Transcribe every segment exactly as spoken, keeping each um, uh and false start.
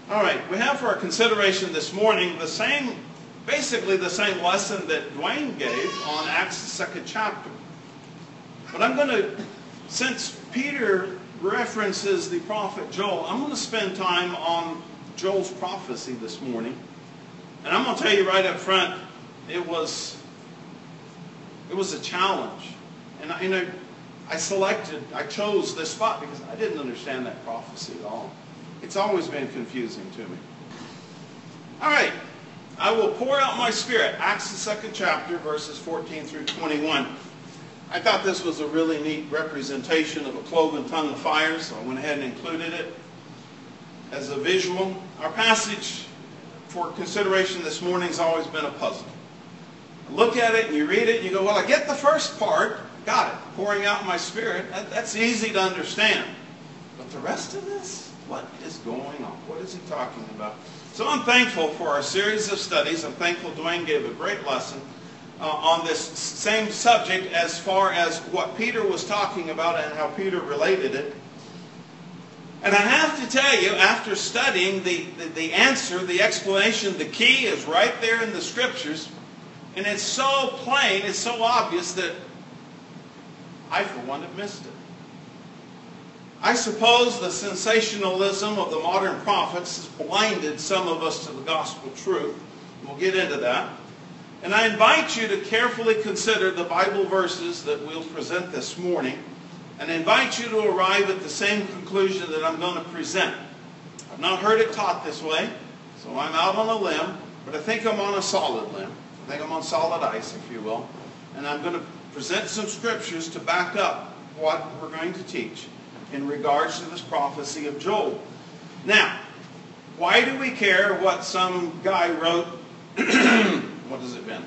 All right, we have for our consideration this morning the same, basically the same lesson that Dwayne gave on Acts the second chapter. But I'm going to, since Peter references the prophet Joel, I'm going to spend time on Joel's prophecy this morning. And I'm going to tell you right up front, it was, it was a challenge. And I, you know, I selected, I chose this spot because I didn't understand that prophecy at all. It's always been confusing to me. All right. I will pour out my spirit. Acts the second chapter, verses fourteen through twenty-one. I thought this was a really neat representation of a cloven tongue of fire, so I went ahead and included it as a visual. Our passage for consideration this morning has always been a puzzle. You look at it and you read it and you go, well, I get the first part. Got it. Pouring out my spirit. That, that's easy to understand. But the rest of this? What is going on? What is he talking about? So I'm thankful for our series of studies. I'm thankful Dwayne gave a great lesson uh, on this same subject as far as what Peter was talking about and how Peter related it. And I have to tell you, after studying the, the, the answer, the explanation, the key is right there in the Scriptures. And it's so plain, it's so obvious that I, for one, have missed it. I suppose the sensationalism of the modern prophets has blinded some of us to the gospel truth. We'll get into that. And I invite you to carefully consider the Bible verses that we'll present this morning, and invite you to arrive at the same conclusion that I'm going to present. I've not heard it taught this way, so I'm out on a limb, but I think I'm on a solid limb. I think I'm on solid ice, if you will. And I'm going to present some scriptures to back up what we're going to teach in regards to this prophecy of Joel. Now, why do we care what some guy wrote, what has it been,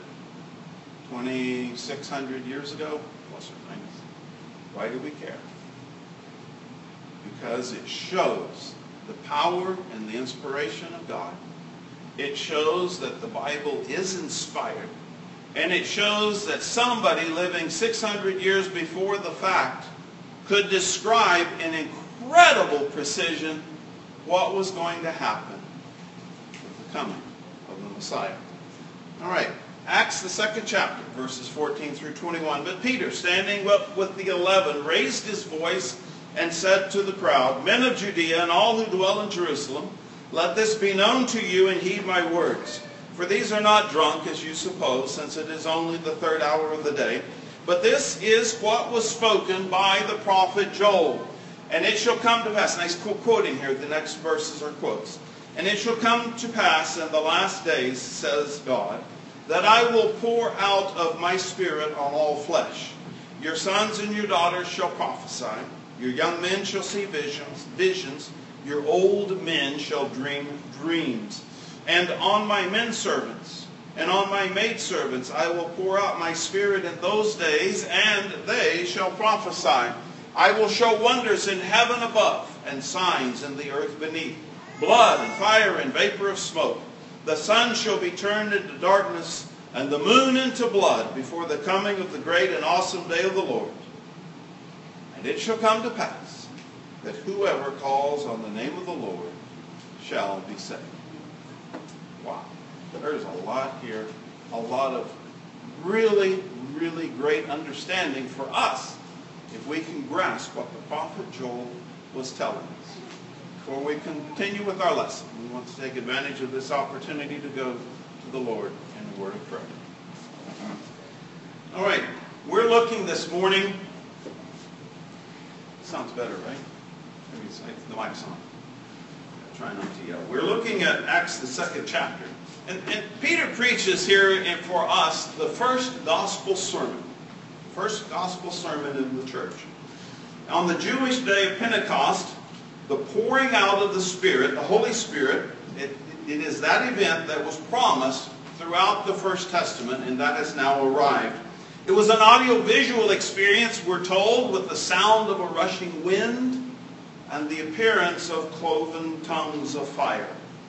twenty-six hundred years ago? Plus or minus. Why do we care? Because it shows the power and the inspiration of God. It shows that the Bible is inspired. And it shows that somebody living six hundred years before the fact could describe in incredible precision what was going to happen with the coming of the Messiah. All right, Acts the second chapter, verses fourteen through twenty-one. But Peter, standing up with the eleven, raised his voice and said to the crowd, Men of Judea and all who dwell in Jerusalem, let this be known to you and heed my words. For these are not drunk, as you suppose, since it is only the third hour of the day. But this is what was spoken by the prophet Joel. And it shall come to pass, and I'm quoting here, the next verses are quotes. And it shall come to pass in the last days, says God, that I will pour out of my spirit on all flesh. Your sons and your daughters shall prophesy. Your young men shall see visions, visions. Your old men shall dream dreams. And on my men servants and on my maidservants I will pour out my spirit in those days, and they shall prophesy. I will show wonders in heaven above, and signs in the earth beneath, blood and fire and vapor of smoke. The sun shall be turned into darkness, and the moon into blood, before the coming of the great and awesome day of the Lord. And it shall come to pass, that whoever calls on the name of the Lord shall be saved. Wow. There's a lot here, a lot of really, really great understanding for us if we can grasp what the prophet Joel was telling us. Before we continue with our lesson, we want to take advantage of this opportunity to go to the Lord in a word of prayer. All right, we're looking this morning. Sounds better, right? Maybe it's like the mic's on. Try not to yell. We're looking at Acts the second chapter. And, and Peter preaches here for us the first gospel sermon. First gospel sermon in the church. On the Jewish day of Pentecost, the pouring out of the Spirit, the Holy Spirit, it, it is that event that was promised throughout the First Testament, and that has now arrived. It was an audio-visual experience, we're told, with the sound of a rushing wind and the appearance of cloven tongues of fire.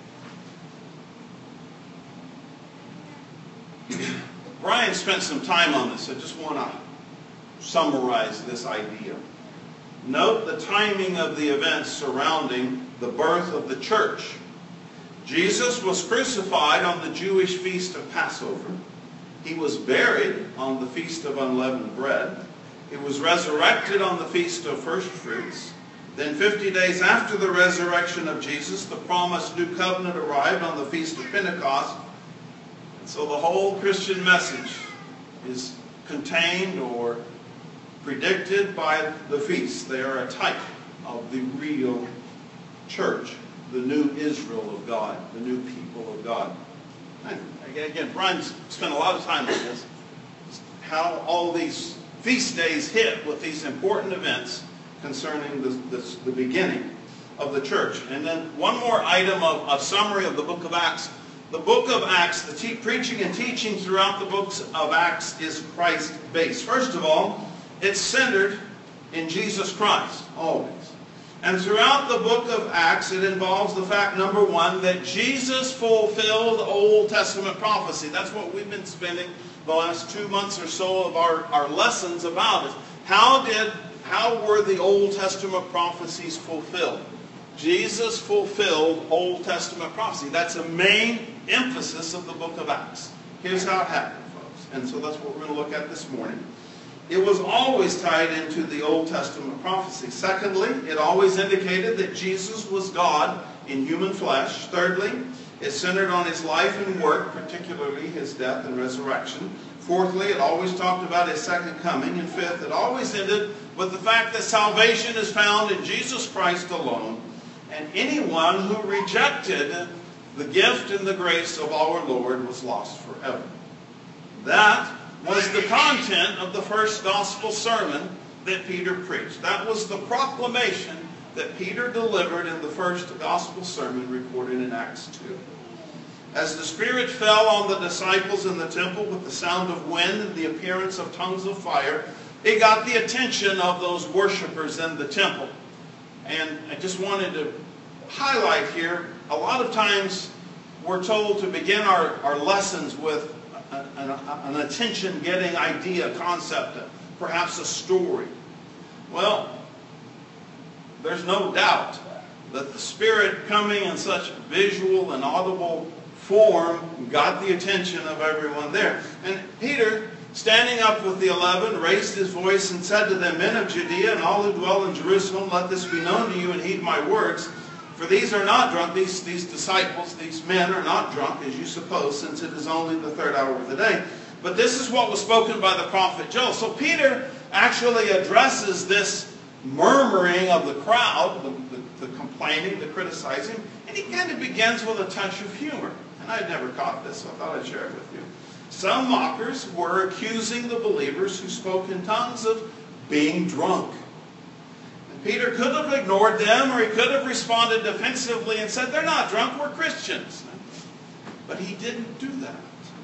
Brian spent some time on this. I just want to summarize this idea. Note the timing of the events surrounding the birth of the church. Jesus was crucified on the Jewish feast of Passover. He was buried on the feast of unleavened bread. He was resurrected on the feast of first fruits. Then fifty days after the resurrection of Jesus, the promised new covenant arrived on the feast of Pentecost. And so the whole Christian message is contained or predicted by the feasts. They are a type of the real church, the new Israel of God, the new people of God. And again, Brian's spent a lot of time on this, how all these feast days hit with these important events concerning the, the, the beginning of the church. And then one more item of, of summary of the book of Acts. The book of Acts, the te preaching and teaching throughout the books of Acts is Christ-based. First of all, it's centered in Jesus Christ, always. And throughout the book of Acts, it involves the fact, number one, that Jesus fulfilled Old Testament prophecy. That's what we've been spending the last two months or so of our, our lessons about. Is how did, how were the Old Testament prophecies fulfilled? Jesus fulfilled Old Testament prophecy. That's a main emphasis of the book of Acts. Here's how it happened, folks. And so that's what we're going to look at this morning. It was always tied into the Old Testament prophecy. Secondly, it always indicated that Jesus was God in human flesh. Thirdly, it centered on his life and work, particularly his death and resurrection. Fourthly, it always talked about his second coming. And fifth, it always ended with the fact that salvation is found in Jesus Christ alone. And anyone who rejected the gift and the grace of our Lord was lost forever. That was the content of the first gospel sermon that Peter preached. That was the proclamation that Peter delivered in the first gospel sermon recorded in Acts two. As the Spirit fell on the disciples in the temple with the sound of wind and the appearance of tongues of fire, it got the attention of those worshipers in the temple. And I just wanted to highlight here, a lot of times we're told to begin our, our lessons with An, an attention-getting idea, concept, perhaps a story. Well, there's no doubt that the Spirit coming in such visual and audible form got the attention of everyone there. And Peter, standing up with the eleven, raised his voice and said to them, "Men of Judea and all who dwell in Jerusalem, let this be known to you and heed my words. For these are not drunk," these, these disciples, these men are not drunk, as you suppose, since it is only the third hour of the day. But this is what was spoken by the prophet Joel. So Peter actually addresses this murmuring of the crowd, the, the, the complaining, the criticizing, and he kind of begins with a touch of humor. And I'd never caught this, so I thought I'd share it with you. Some mockers were accusing the believers who spoke in tongues of being drunk. Peter could have ignored them, or he could have responded defensively and said, "They're not drunk, we're Christians." But he didn't do that.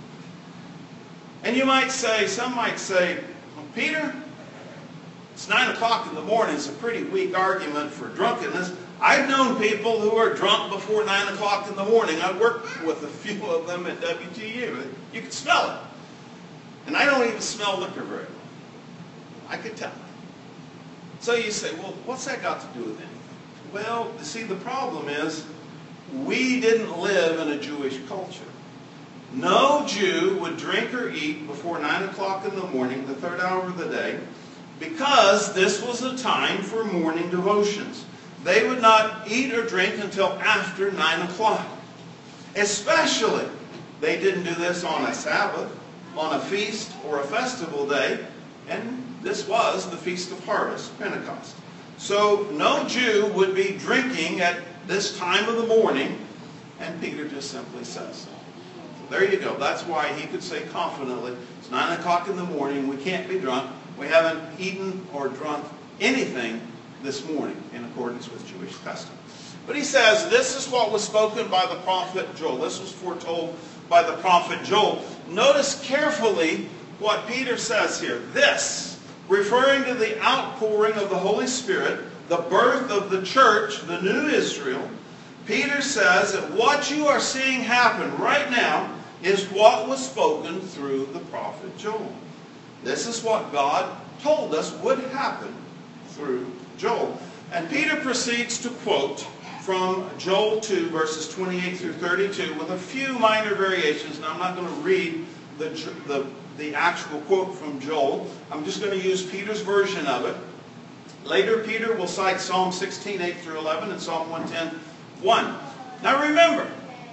And you might say, some might say, well, Peter, it's nine o'clock in the morning, it's a pretty weak argument for drunkenness. I've known people who are drunk before nine o'clock in the morning. I worked with a few of them at W T U. You could smell it. And I don't even smell liquor very well. I could tell. So you say, well, what's that got to do with anything? Well, you see, the problem is we didn't live in a Jewish culture. No Jew would drink or eat before nine o'clock in the morning, the third hour of the day, because this was a time for morning devotions. They would not eat or drink until after nine o'clock. Especially, they didn't do this on a Sabbath, on a feast, or a festival day, and this was the Feast of Harvest, Pentecost. So no Jew would be drinking at this time of the morning, and Peter just simply says so. So there you go. That's why he could say confidently, it's nine o'clock in the morning, we can't be drunk. We haven't eaten or drunk anything this morning in accordance with Jewish custom. But he says, this is what was spoken by the prophet Joel. This was foretold by the prophet Joel. Notice carefully what Peter says here. This, referring to the outpouring of the Holy Spirit, the birth of the church, the new Israel, Peter says that what you are seeing happen right now is what was spoken through the prophet Joel. This is what God told us would happen through Joel. And Peter proceeds to quote from Joel two, verses twenty-eight through thirty-two, with a few minor variations. Now, I'm not going to read the, the, the actual quote from Joel. I'm just going to use Peter's version of it. Later, Peter will cite Psalm sixteen, eight through eleven, and Psalm one ten, one. Now, remember,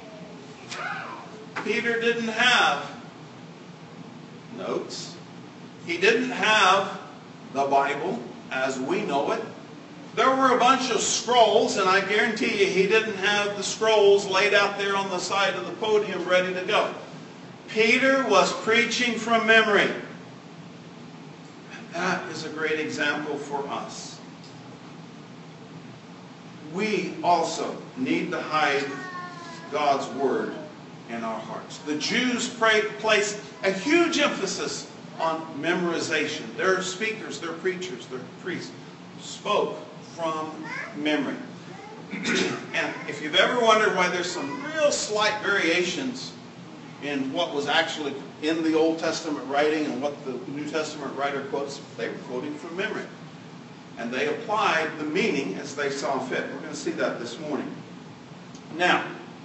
Peter didn't have notes. He didn't have the Bible as we know it. There were a bunch of scrolls, and I guarantee you he didn't have the scrolls laid out there on the side of the podium ready to go. Peter was preaching from memory. And that is a great example for us. We also need to hide God's Word in our hearts. The Jews placed a huge emphasis on memorization. Their speakers, their preachers, their priests spoke from memory. And if you've ever wondered why there's some real slight variations in what was actually in the Old Testament writing and what the New Testament writer quotes, they were quoting from memory. And they applied the meaning as they saw fit. We're going to see that this morning. Now,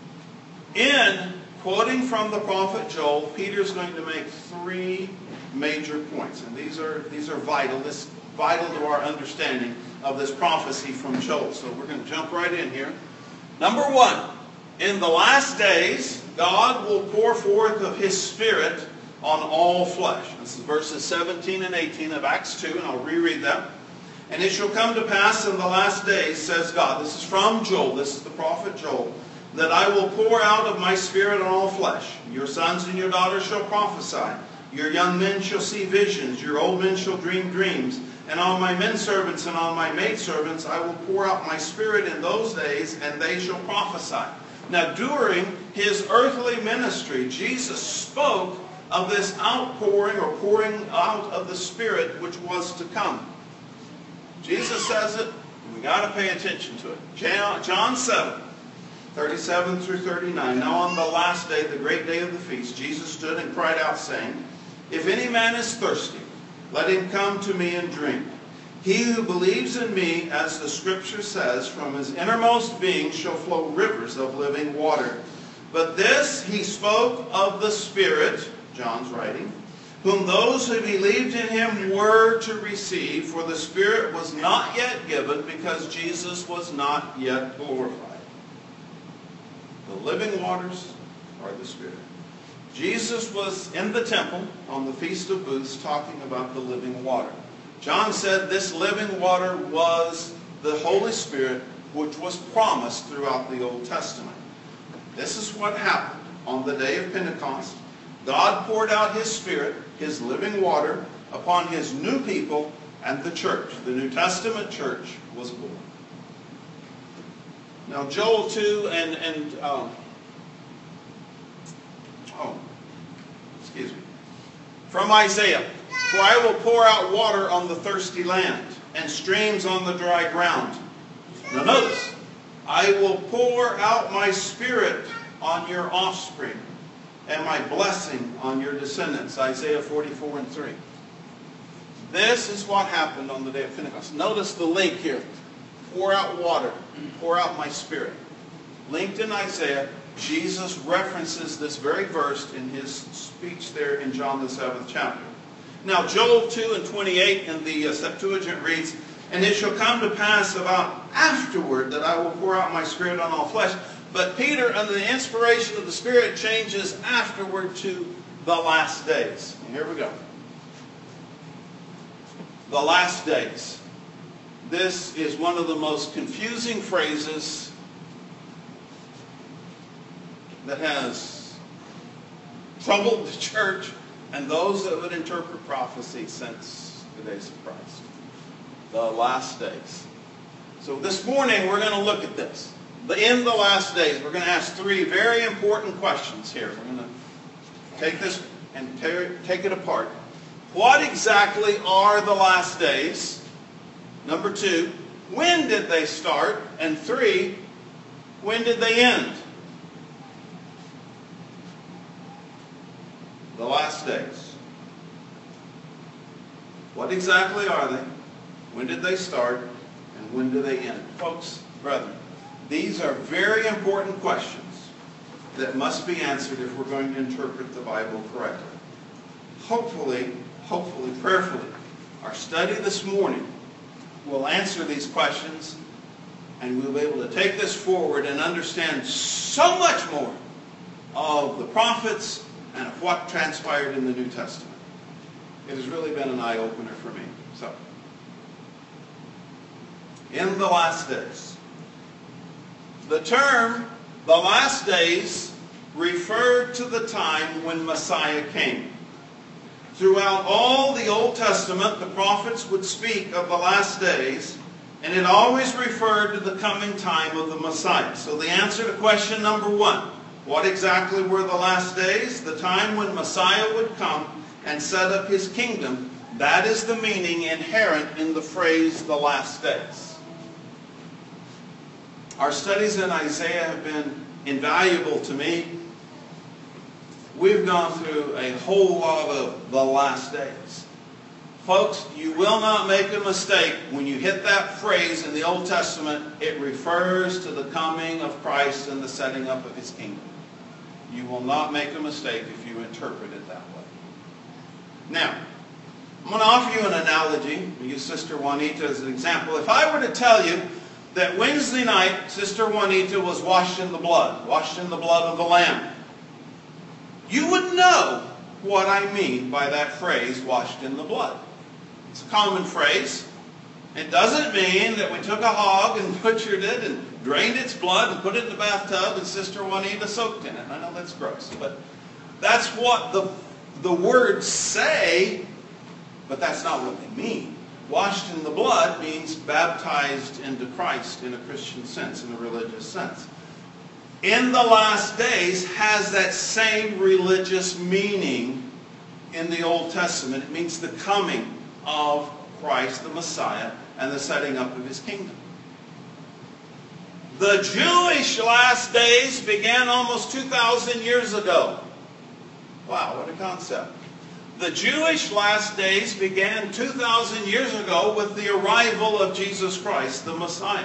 in quoting from the prophet Joel, Peter's going to make three major points. And these are, these are vital. This vital to our understanding of this prophecy from Joel. So we're going to jump right in here. Number one, in the last days, God will pour forth of His Spirit on all flesh. This is verses seventeen and eighteen of Acts two, and I'll reread them. And it shall come to pass in the last days, says God. This is from Joel. This is the prophet Joel. That I will pour out of my Spirit on all flesh. Your sons and your daughters shall prophesy. Your young men shall see visions. Your old men shall dream dreams. And on my men servants and on my maidservants I will pour out my Spirit in those days, and they shall prophesy. Now, during His earthly ministry, Jesus spoke of this outpouring or pouring out of the Spirit which was to come. Jesus says it, and we got to pay attention to it. John seven, thirty-seven through thirty-nine. Now on the last day, the great day of the feast, Jesus stood and cried out, saying, If any man is thirsty, let him come to me and drink. He who believes in me, as the Scripture says, from his innermost being shall flow rivers of living water. But this he spoke of the Spirit, John's writing, whom those who believed in Him were to receive, for the Spirit was not yet given, because Jesus was not yet glorified. The living waters are the Spirit. Jesus was in the temple on the Feast of Booths talking about the living water. John said this living water was the Holy Spirit, which was promised throughout the Old Testament. This is what happened on the day of Pentecost. God poured out His Spirit, His living water, upon His new people and the church. The New Testament church was born. Now Joel two and, and um, oh, excuse me. From Isaiah, For I will pour out water on the thirsty land, and streams on the dry ground. Now notice, I will pour out my Spirit on your offspring, and my blessing on your descendants. Isaiah forty-four and three. This is what happened on the day of Pentecost. Notice the link here. Pour out water. Pour out my Spirit. Linked in Isaiah, Jesus references this very verse in His speech there in John the seventh chapter. Now Joel two and twenty-eight in the uh, Septuagint reads, And it shall come to pass about afterward that I will pour out my Spirit on all flesh. But Peter, under the inspiration of the Spirit, changes afterward to the last days. And here we go. The last days. This is one of the most confusing phrases that has troubled the church and those that would interpret prophecy since the days of Christ. The last days. So this morning we're going to look at this. In the last days, we're going to ask three very important questions here. We're going to take this and take it apart. What exactly are the last days? Number two, when did they start? And three, when did they end? The last days. What exactly are they? When did they start? And when do they end? Folks, brethren, These are very important questions that must be answered if we're going to interpret the Bible correctly. Hopefully, hopefully, prayerfully, our study this morning will answer these questions, and we'll be able to take this forward and understand so much more of the prophets and of what transpired in the New Testament. It has really been an eye-opener for me. So, in the last days. The term, the last days, referred to the time when Messiah came. Throughout all the Old Testament, the prophets would speak of the last days, and it always referred to the coming time of the Messiah. So the answer to question number one, what exactly were the last days? The time when Messiah would come and set up his kingdom. That is the meaning inherent in the phrase, the last days. Our studies in Isaiah have been invaluable to me. We've gone through a whole lot of the last days. Folks, you will not make a mistake when you hit that phrase in the Old Testament. It refers to the coming of Christ and the setting up of his kingdom. You will not make a mistake if you interpret it that way. Now, I'm going to offer you an analogy. I'll use Sister Juanita as an example. If I were to tell you that Wednesday night, Sister Juanita was washed in the blood, washed in the blood of the Lamb, you would know what I mean by that phrase, washed in the blood. It's a common phrase. It doesn't mean that we took a hog and butchered it and drained its blood and put it in the bathtub and Sister Juanita soaked in it. I know that's gross, but that's what the, the words say, but that's not what they mean. Washed in the blood means baptized into Christ in a Christian sense, in a religious sense. In the last days has that same religious meaning in the Old Testament. It means the coming of Christ, the Messiah, and the setting up of his kingdom. The Jewish last days began almost two thousand years ago. Wow, what a concept. The Jewish last days began two thousand years ago with the arrival of Jesus Christ, the Messiah.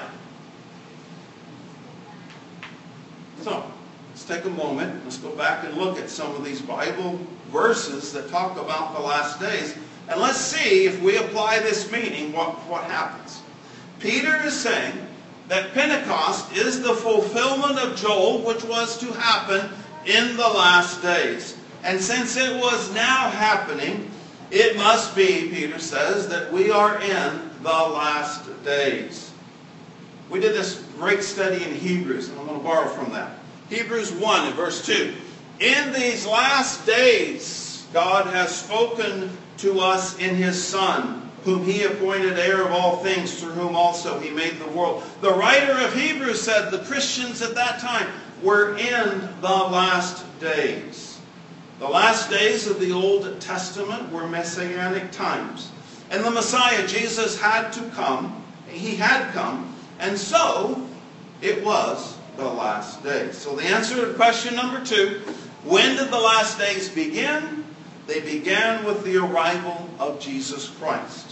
So, let's take a moment. Let's go back and look at some of these Bible verses that talk about the last days. And let's see if we apply this meaning, what, what happens. Peter is saying that Pentecost is the fulfillment of Joel, which was to happen in the last days. And since it was now happening, it must be, Peter says, that we are in the last days. We did this great study in Hebrews, and I'm going to borrow from that. Hebrews one and verse two. In these last days, God has spoken to us in his Son, whom he appointed heir of all things, through whom also he made the world. The writer of Hebrews said the Christians at that time were in the last days. The last days of the Old Testament were messianic times. And the Messiah, Jesus, had to come. He had come. And so, it was the last days. So the answer to question number two, when did the last days begin? They began with the arrival of Jesus Christ.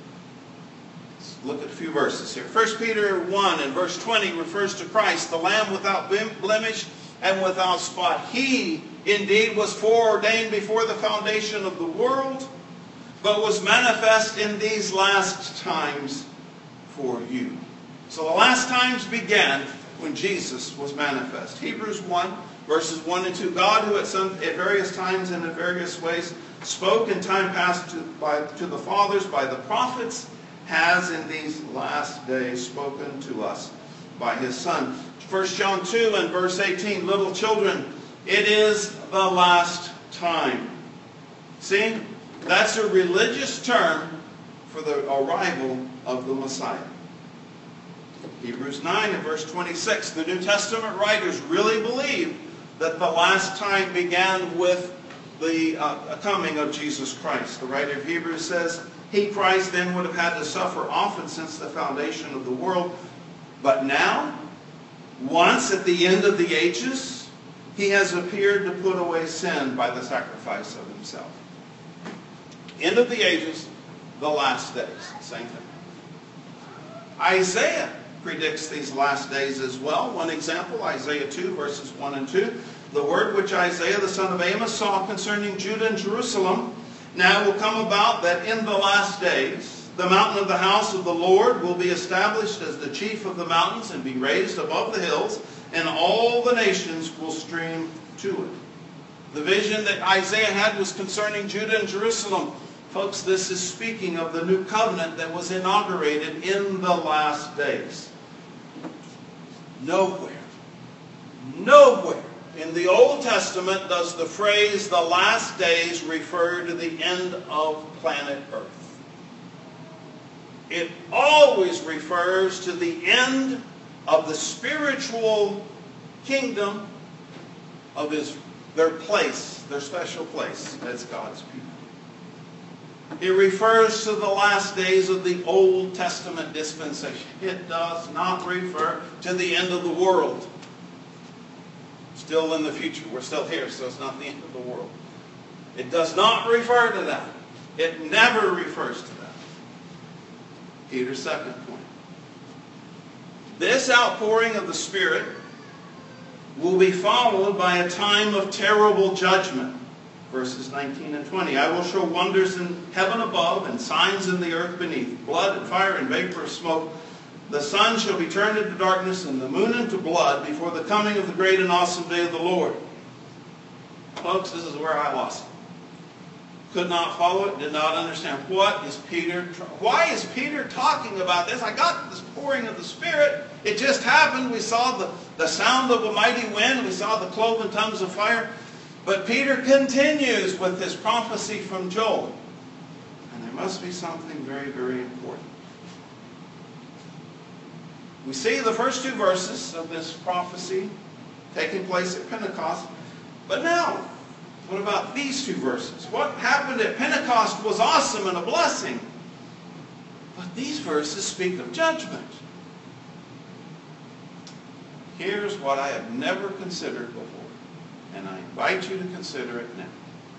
Let's look at a few verses here. First Peter one and verse twenty refers to Christ, the Lamb without blemish and without spot. He indeed was foreordained before the foundation of the world, but was manifest in these last times for you. So the last times began when Jesus was manifest. Hebrews one, verses one and two. God, who at, some, at various times and in various ways spoke in time past to, by, to the fathers by the prophets, has in these last days spoken to us by his Son. First John two and verse eighteen. Little children, it is the last time. See? That's a religious term for the arrival of the Messiah. Hebrews nine and verse twenty-six. The New Testament writers really believe that the last time began with the uh, coming of Jesus Christ. The writer of Hebrews says, he, Christ, then would have had to suffer often since the foundation of the world. But now, once at the end of the ages, he has appeared to put away sin by the sacrifice of himself. End of the ages, the last days. Same thing. Isaiah predicts these last days as well. One example, Isaiah two, verses one and two. The word which Isaiah the son of Amos saw concerning Judah and Jerusalem now will come about that in the last days the mountain of the house of the Lord will be established as the chief of the mountains and be raised above the hills, and all the nations will stream to it. The vision that Isaiah had was concerning Judah and Jerusalem. Folks, this is speaking of the new covenant that was inaugurated in the last days. Nowhere, nowhere in the Old Testament does the phrase the last days refer to the end of planet Earth. It always refers to the end of the spiritual kingdom of his, their place, their special place as God's people. It refers to the last days of the Old Testament dispensation. It does not refer to the end of the world. Still in the future. We're still here, so it's not the end of the world. It does not refer to that. It never refers to that. Peter's second point. This outpouring of the Spirit will be followed by a time of terrible judgment. Verses nineteen and twenty. I will show wonders in heaven above and signs in the earth beneath, blood and fire and vapor of smoke. The sun shall be turned into darkness and the moon into blood before the coming of the great and awesome day of the Lord. Folks, this is where I lost it. Could not follow it, did not understand. What is Peter, why is Peter talking about this? I got this pouring of the Spirit. It just happened. We saw the, the sound of a mighty wind. We saw the cloven tongues of fire. But Peter continues with this prophecy from Joel. And there must be something very, very important. We see the first two verses of this prophecy taking place at Pentecost. But now, what about these two verses? What happened at Pentecost was awesome and a blessing. But these verses speak of judgment. Here's what I have never considered before. And I invite you to consider it now.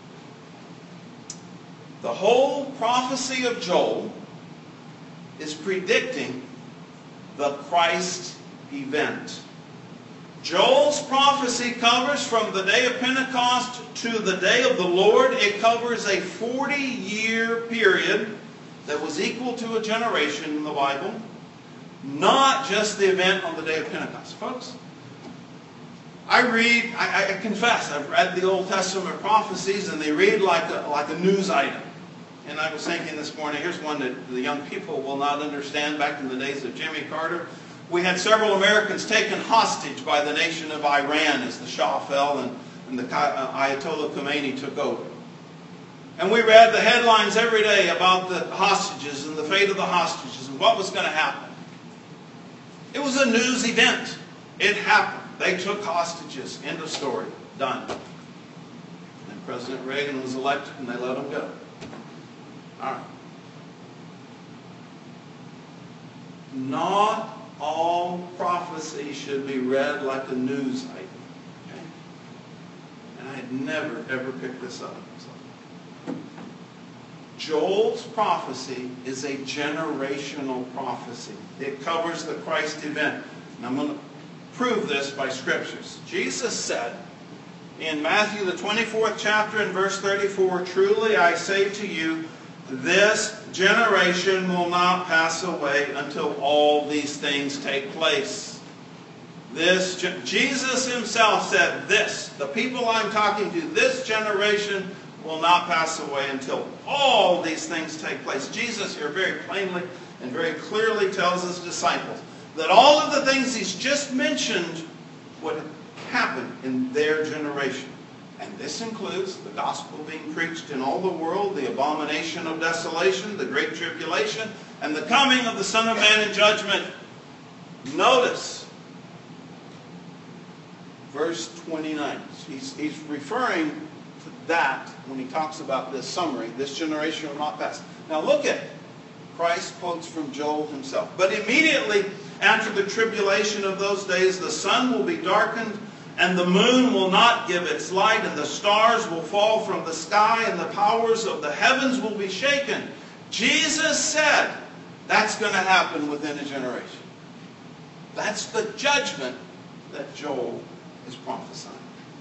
The whole prophecy of Joel is predicting the Christ event. Joel's prophecy covers from the day of Pentecost to the day of the Lord. It covers a forty-year period that was equal to a generation in the Bible. Not just the event on the day of Pentecost. Folks, I read, I, I confess, I've read the Old Testament prophecies and they read like a, like a news item. And I was thinking this morning, here's one that the young people will not understand. Back in the days of Jimmy Carter, we had several Americans taken hostage by the nation of Iran as the Shah fell and, and the Ayatollah Khomeini took over. And we read the headlines every day about the hostages and the fate of the hostages and what was going to happen. It was a news event. It happened. They took hostages. End of story. Done. And President Reagan was elected and they let him go. All right. Not all prophecy should be read like a news item. Okay? And I had never, ever picked this up. So, Joel's prophecy is a generational prophecy. It covers the Christ event. And I'm going to prove this by scriptures. Jesus said in Matthew the twenty-fourth chapter and verse thirty-four, truly I say to you, this generation will not pass away until all these things take place. This, Jesus himself said this, the people I'm talking to, this generation will not pass away until all these things take place. Jesus here very plainly and very clearly tells his disciples that all of the things he's just mentioned would happen in their generation. And this includes the gospel being preached in all the world, the abomination of desolation, the great tribulation, and the coming of the Son of Man in judgment. Notice verse twenty-nine. He's, he's referring to that when he talks about this summary. This generation will not pass. Now look at it. Christ quotes from Joel himself. But immediately after the tribulation of those days, the sun will be darkened, and the moon will not give its light, and the stars will fall from the sky, and the powers of the heavens will be shaken. Jesus said that's going to happen within a generation. That's the judgment that Joel is prophesying.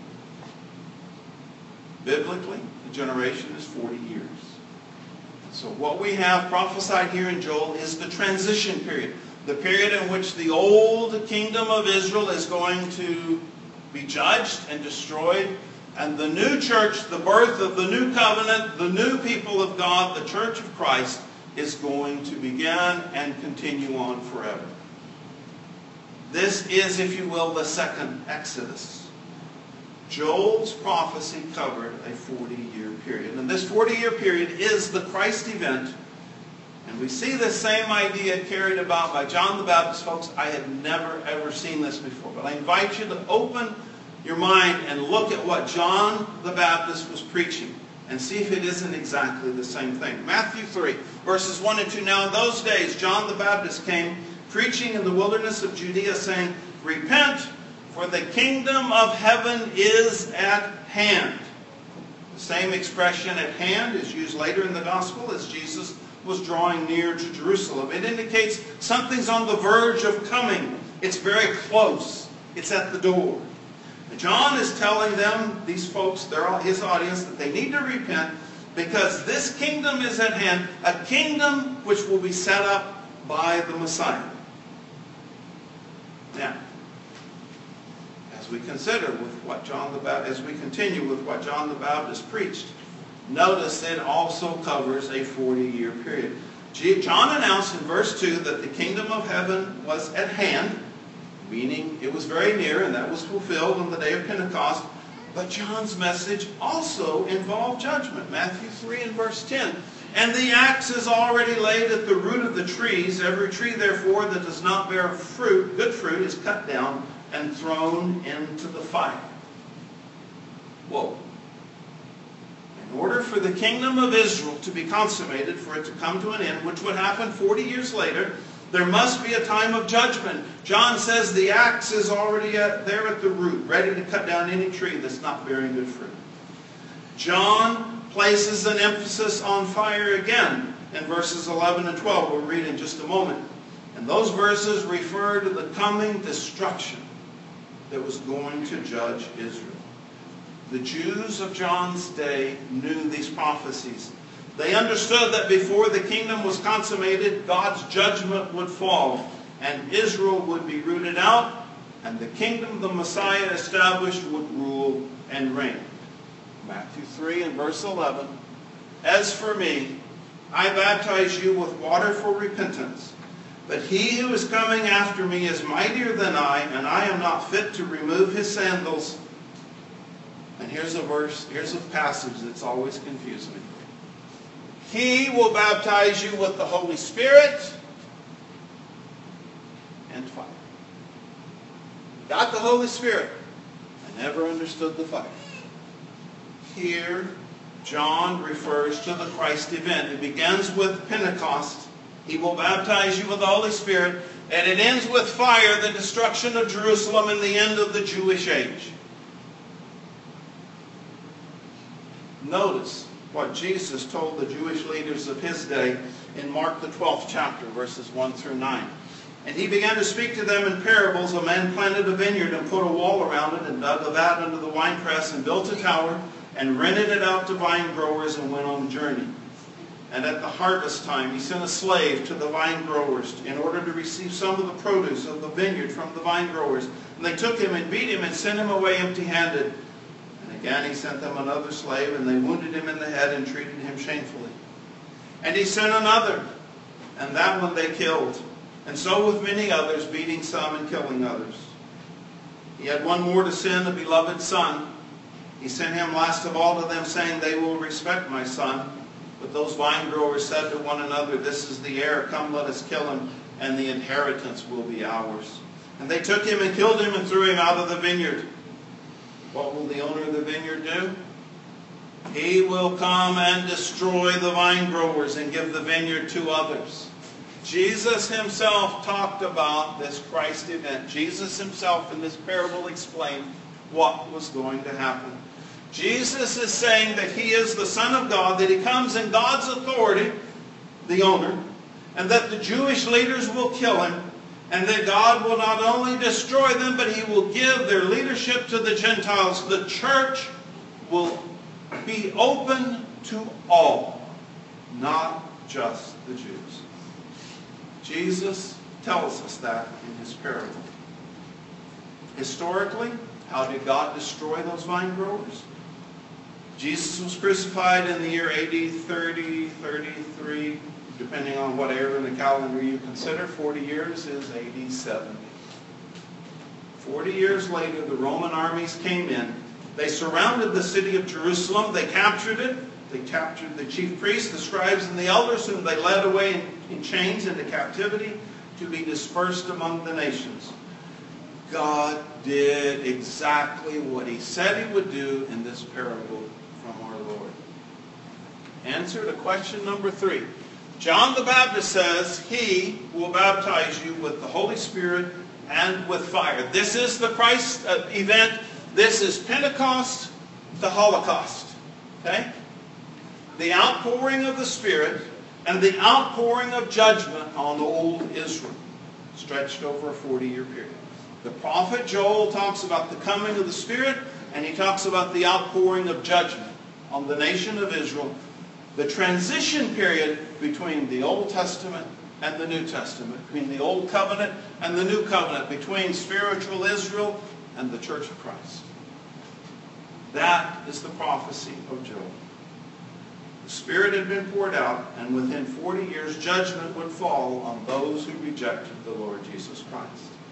Biblically, the generation is forty years. So what we have prophesied here in Joel is the transition period. The period in which the old kingdom of Israel is going to be judged and destroyed. And the new church, the birth of the new covenant, the new people of God, the church of Christ, is going to begin and continue on forever. This is, if you will, the second Exodus. Joel's prophecy covered a forty-year period. And this forty-year period is the Christ event. And we see this same idea carried about by John the Baptist. Folks, I had never, ever seen this before. But I invite you to open your mind and look at what John the Baptist was preaching and see if it isn't exactly the same thing. Matthew three, verses one and two. Now in those days, John the Baptist came preaching in the wilderness of Judea, saying, Repent, for the kingdom of heaven is at hand. The same expression, at hand, is used later in the gospel as Jesus was drawing near to Jerusalem. It indicates something's on the verge of coming. It's very close. It's at the door. And John is telling them, these folks, they're his audience, that they need to repent because this kingdom is at hand, a kingdom which will be set up by the Messiah. Now, as we consider with what John the Baptist, as we continue with what John the Baptist preached, notice it also covers a forty-year period. John announced in verse two that the kingdom of heaven was at hand, meaning it was very near, and that was fulfilled on the day of Pentecost. But John's message also involved judgment. Matthew three and verse ten. And the axe is already laid at the root of the trees. Every tree, therefore, that does not bear fruit, good fruit, is cut down and thrown into the fire. Whoa. In order for the kingdom of Israel to be consummated, for it to come to an end, which would happen forty years later, there must be a time of judgment. John says the axe is already at, there at the root, ready to cut down any tree that's not bearing good fruit. John places an emphasis on fire again in verses eleven and twelve. We'll read in just a moment. And those verses refer to the coming destruction that was going to judge Israel. The Jews of John's day knew these prophecies. They understood that before the kingdom was consummated, God's judgment would fall, and Israel would be rooted out, and the kingdom the Messiah established would rule and reign. Matthew three and verse eleven. As for me, I baptize you with water for repentance. But he who is coming after me is mightier than I, and I am not fit to remove his sandals. And here's a verse, here's a passage that's always confused me. He will baptize you with the Holy Spirit and fire. Got the Holy Spirit. I never understood the fire. Here, John refers to the Christ event. It begins with Pentecost. He will baptize you with the Holy Spirit. And it ends with fire, the destruction of Jerusalem and the end of the Jewish age. Notice what Jesus told the Jewish leaders of his day in Mark the twelfth chapter, verses one through nine. And he began to speak to them in parables. A man planted a vineyard and put a wall around it and dug a vat under the winepress and built a tower and rented it out to vine growers and went on a journey. And at the harvest time he sent a slave to the vine growers in order to receive some of the produce of the vineyard from the vine growers. And they took him and beat him and sent him away empty-handed. And again he sent them another slave, and they wounded him in the head and treated him shamefully. And he sent another, and that one they killed. And so with many others, beating some and killing others. He had one more to send, a beloved son. He sent him last of all to them, saying, They will respect my son. But those vine growers said to one another, This is the heir, come let us kill him, and the inheritance will be ours. And they took him and killed him and threw him out of the vineyard. What will the owner of the vineyard do? He will come and destroy the vine growers and give the vineyard to others. Jesus himself talked about this Christ event. Jesus himself in this parable explained what was going to happen. Jesus is saying that he is the Son of God, that he comes in God's authority, the owner, and that the Jewish leaders will kill him, And that God will not only destroy them, but He will give their leadership to the Gentiles. The church will be open to all, not just the Jews. Jesus tells us that in His parable. Historically, how did God destroy those vine growers? Jesus was crucified in the year A D thirty, thirty-three, depending on what era in the calendar you consider. forty years is A D seventy. forty years later, the Roman armies came in. They surrounded the city of Jerusalem. They captured it. They captured the chief priests, the scribes, and the elders, whom they led away in, in chains into captivity to be dispersed among the nations. God did exactly what He said He would do in this parable from our Lord. Answer to question number three. John the Baptist says He will baptize you with the Holy Spirit and with fire. This is the Christ event. This is Pentecost, the Holocaust. Okay? The outpouring of the Spirit and the outpouring of judgment on old Israel, stretched over a forty-year period. The prophet Joel talks about the coming of the Spirit, and he talks about the outpouring of judgment on the nation of Israel. The transition period between the Old Testament and the New Testament, between the Old Covenant and the New Covenant, between spiritual Israel and the Church of Christ. That is the prophecy of Joel. The Spirit had been poured out, and within forty years, judgment would fall on those who rejected the Lord Jesus Christ.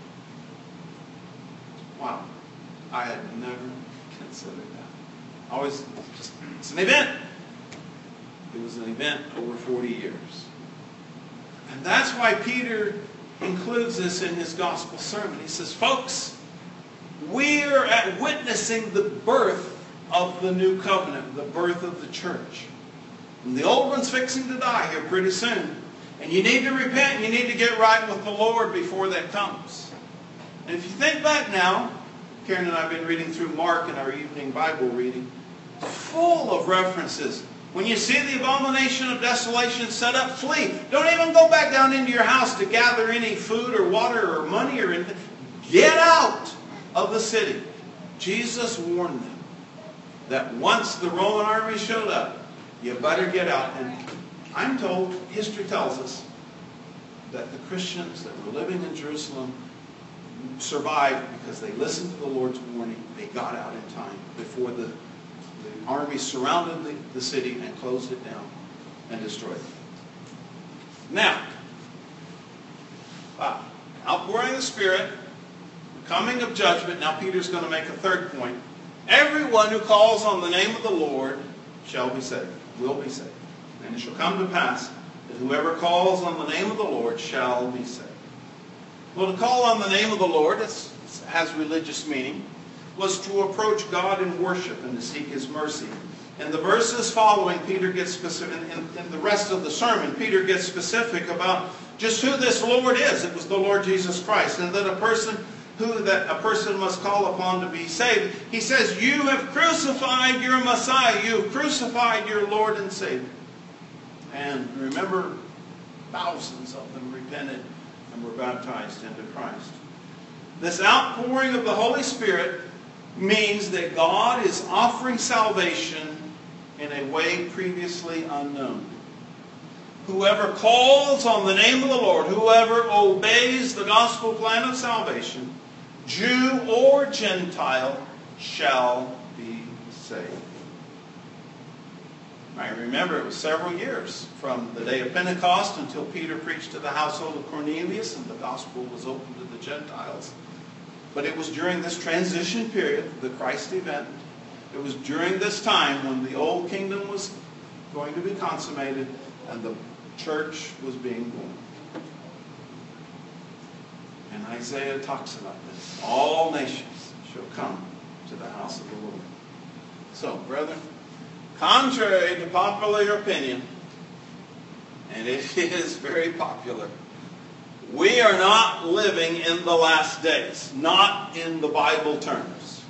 Wow. I had never considered that. Always, just, it's an event. It was an event over forty years. And that's why Peter includes this in his gospel sermon. He says, folks, we're at witnessing the birth of the new covenant, the birth of the church. And the old one's fixing to die here pretty soon. And you need to repent, and you need to get right with the Lord before that comes. And if you think back now, Karen and I have been reading through Mark in our evening Bible reading, full of references. When you see the abomination of desolation set up, flee. Don't even go back down into your house to gather any food or water or money or anything. Get out of the city. Jesus warned them that once the Roman army showed up, you better get out. And I'm told, history tells us, that the Christians that were living in Jerusalem survived because they listened to the Lord's warning. They got out in time before the, the army surrounded the, the city and closed it down and destroyed it. Now, wow, outpouring of the Spirit, coming of judgment. Now Peter's going to make a third point. Everyone who calls on the name of the Lord shall be saved, will be saved. And it shall come to pass that whoever calls on the name of the Lord shall be saved. Well, to call on the name of the Lord, it has religious meaning, was to approach God in worship and to seek His mercy. In the verses following, Peter gets specific, in, in the rest of the sermon, Peter gets specific about just who this Lord is. It was the Lord Jesus Christ. And that a person who that a person must call upon to be saved. He says, you have crucified your Messiah. You have crucified your Lord and Savior. And remember, thousands of them repented and were baptized into Christ. This outpouring of the Holy Spirit means that God is offering salvation in a way previously unknown. Whoever calls on the name of the Lord, whoever obeys the gospel plan of salvation, Jew or Gentile, shall be saved. I remember it was several years from the day of Pentecost until Peter preached to the household of Cornelius and the gospel was opened to the Gentiles. But it was during this transition period, the Christ event, it was during this time when the old kingdom was going to be consummated and the church was being born. And Isaiah talks about this. All nations shall come to the house of the Lord. So, brethren, contrary to popular opinion, and it is very popular, we are not living in the last days, not in the Bible terms.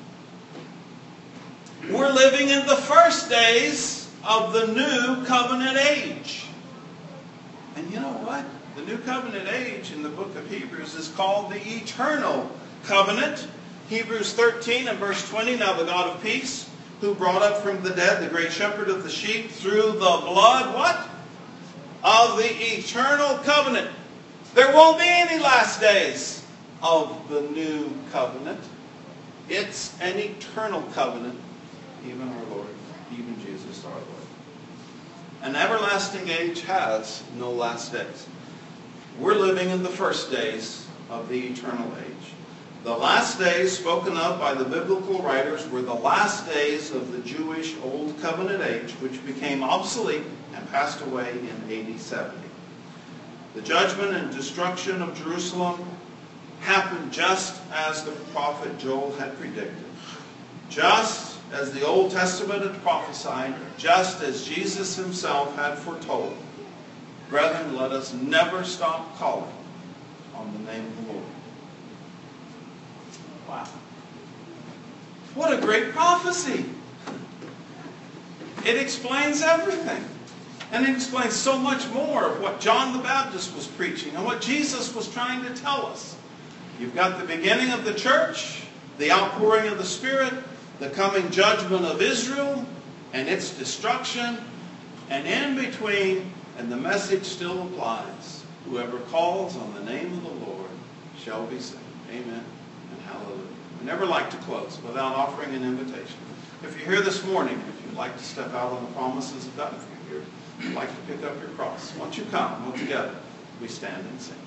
We're living in the first days of the new covenant age. And you know what? The New Covenant age in the book of Hebrews is called the eternal covenant. Hebrews thirteen and verse twenty, now the God of peace, who brought up from the dead the great shepherd of the sheep through the blood, what? Of the eternal covenant. There won't be any last days of the new covenant. It's an eternal covenant, even our Lord, even Jesus our Lord. An everlasting age has no last days. We're living in the first days of the eternal age. The last days spoken of by the biblical writers were the last days of the Jewish Old Covenant age, which became obsolete and passed away in A D seventy. The judgment and destruction of Jerusalem happened just as the prophet Joel had predicted. Just as the Old Testament had prophesied, just as Jesus himself had foretold. Brethren, let us never stop calling on the name of the Lord. Wow. What a great prophecy. It explains everything. And it explains so much more of what John the Baptist was preaching and what Jesus was trying to tell us. You've got the beginning of the church, the outpouring of the Spirit, the coming judgment of Israel and its destruction, and in between, and the message still applies, whoever calls on the name of the Lord shall be saved. Amen and hallelujah. We never like to close without offering an invitation. If you're here this morning, if you'd like to step out on the promises of God, if you're here, you'd like to pick up your cross, once you come, all together, we stand and sing.